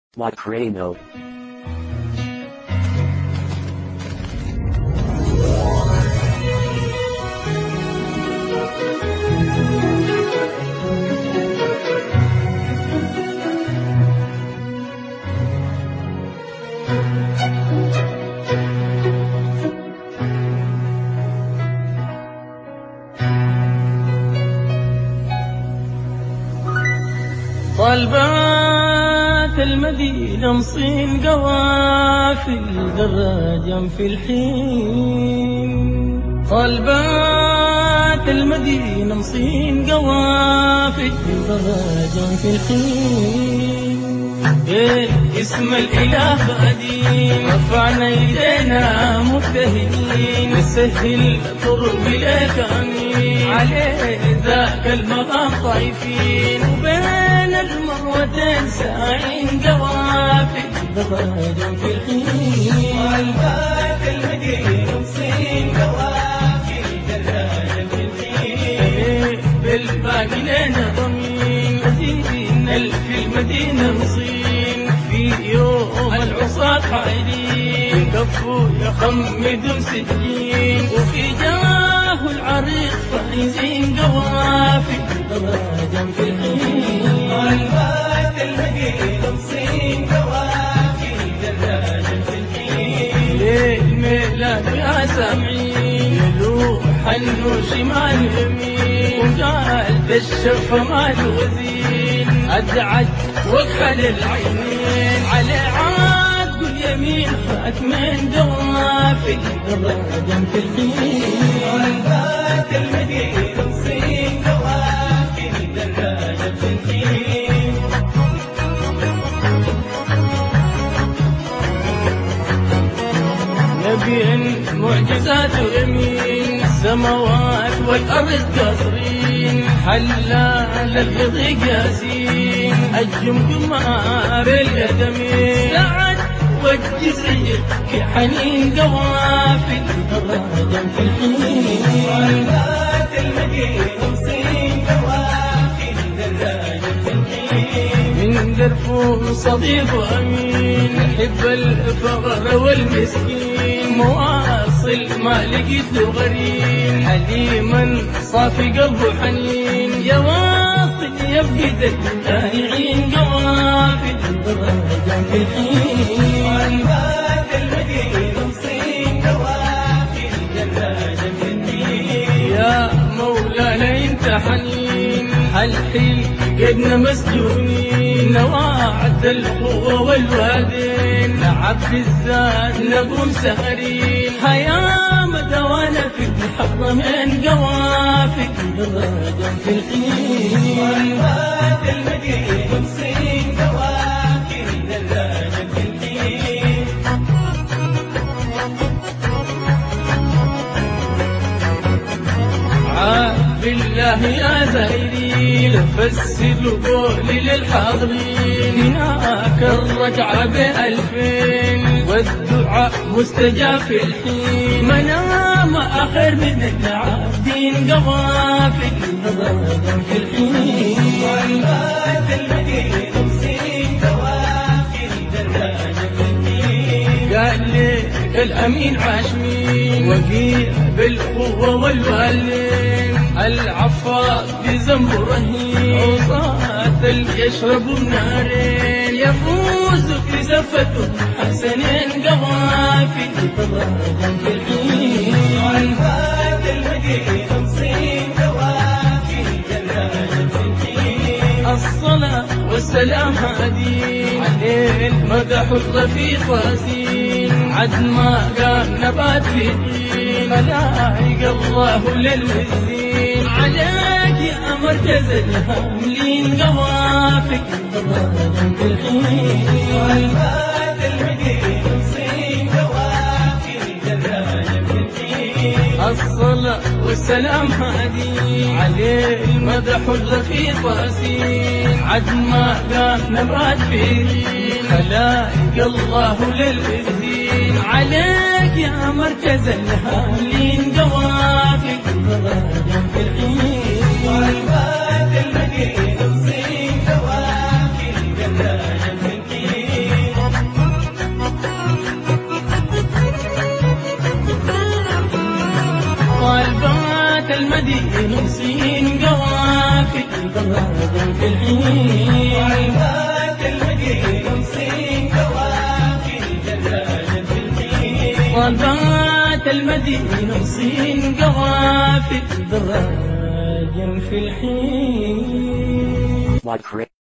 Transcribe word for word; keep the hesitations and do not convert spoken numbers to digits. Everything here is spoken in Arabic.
Macrino. طالبات المدينة مصين قوافل دراجا في الحين. طالبات المدينة مصين قوافل دراجا في الحين. إيه اسم الإله قديم رفعنا يدينا مبتهلين نسهل طرق بلاد أمين عليه ذاك المقام طايفين وبين المروتين ساعين قوافل دراجا في الحين. طالبات المدينة مصين قوافل دراجا في الحين. بالباقي لنا ضمين مدين في المدينة مصين في يوم العصاة حائلين كفوا يخمدون سجين وفي جاه العريق فايزين قوافل دراجا في الحين. طالبات المدينة مصين قوافل دراجا في الحين. ليل ميلاد يا سامعين يلوح النور شمال يمين وقال بالشفة مال وزين أدعج وكحل العينين على عاد واليمين خاتمين قوافل دراجا في الحين. طالبات المدينة مصين قوافل دراجا في الحين. نبي معجزات يمين السماوات والأرض قاصرين حلال الرضي قاسين الجمجمة بالقدمين سعد والجزير في حنين قوافل دراجا في الحين. طالبات المدينة مصين قوافل دراجا في الحين. من درفوم صديق أمين حب الفقر والمسكين مواصل ما لقيت له غريم حليما صافي قلبه حنين يا واصل يبقى الدايعين قوافل دراجا في الحين. طالبات المدينة مصين قوافل دراجا في الحين. يا مولانا انت حنين الحين قدنا مسجونين نواعد القوة والوالدين لعب الزاد نقوم سهرين هيا مدوانا في الحظ من قوافل دراجا في الحين. طالبات المدينة مصين قوافل دراجا في الحين. بالله يا زايرين فسروا قولي للحاضرين هناك الرجعة بألفين والدعاء مستجاب في الحين منام آخر من العابدين قوافل دراجا في الحين. طالبات المدينة مصين قوافل دراجا في الحين. قال لي الأمين عاشمين وقيع بالقوة والوالين العفاق بذنب رهين عصاة يشربوا النارين يفوز في زفته حسنين قوافل دراجا في الحين. طالبات المدينة مصين قوافل دراجا في الحين. الصلاة والسلام هادين عليه المدح الرفيق واسين عد ما قام نبات في الدين ملائك الله للوزين عليك يا مركز الهاملين قوافل دراجا في الحين. طالبات المدينة مصين قوافل دراجا في الحين. الصلاة والسلام هادين عليه المدح الرفيق واسين عد ما قام نبات في الدين خلائق الله للوزين عليك يا مركز الهاملين قوافل دراجا في الحين. طالبات المدينة مصين قوافل دراجا في الحين. المدينة صين قوافي دراجة في الحين طالبات المدينة صين قوافي دراجة في الحين طالبات المدينة صين قوافي دراجة في الحين